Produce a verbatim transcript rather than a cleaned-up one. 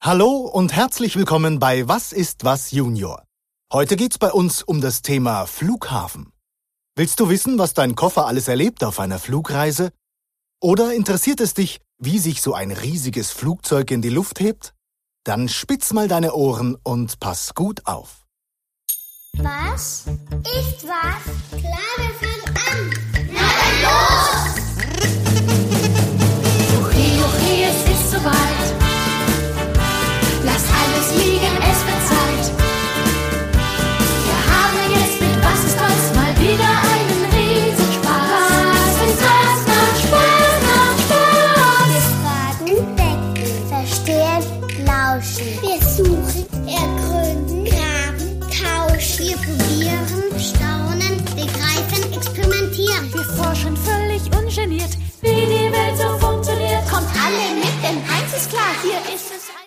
Hallo und herzlich willkommen bei Was ist was Junior. Heute geht's bei uns um das Thema Flughafen. Willst du wissen, was dein Koffer alles erlebt auf einer Flugreise? Oder interessiert es dich, wie sich so ein riesiges Flugzeug in die Luft hebt? Dann spitz mal deine Ohren und pass gut auf. Was ist was? Klar, wir fangen an. Na dann los! Juchi, juchi, es ist soweit. Lass alles liegen, es wird Zeit. Wir haben jetzt mit Was ist was mal wieder einen Riesenspaß. Was ist was? Macht Spaß, macht Spaß. Wir fragen, denken, verstehen, lauschen. Wir suchen, ergründen, graben, tauschen. Wir probieren, staunen, begreifen, experimentieren. Wir forschen völlig ungeniert, wie die Welt so funktioniert. Kommt alle mit, denn eins ist klar, hier ist es